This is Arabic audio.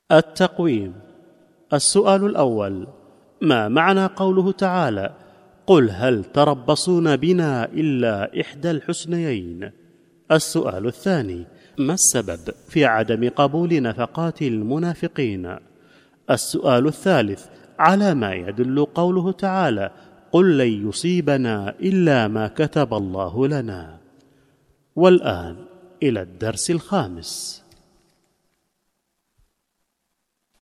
التقويم. السؤال الأول: ما معنى قوله تعالى: قل هل تربصون بنا إلا إحدى الحسنيين؟ السؤال الثاني: ما السبب في عدم قبول نفقات المنافقين؟ السؤال الثالث: على ما يدل قوله تعالى: قل لن يصيبنا إلا ما كتب الله لنا؟ والآن إلى الدرس الخامس.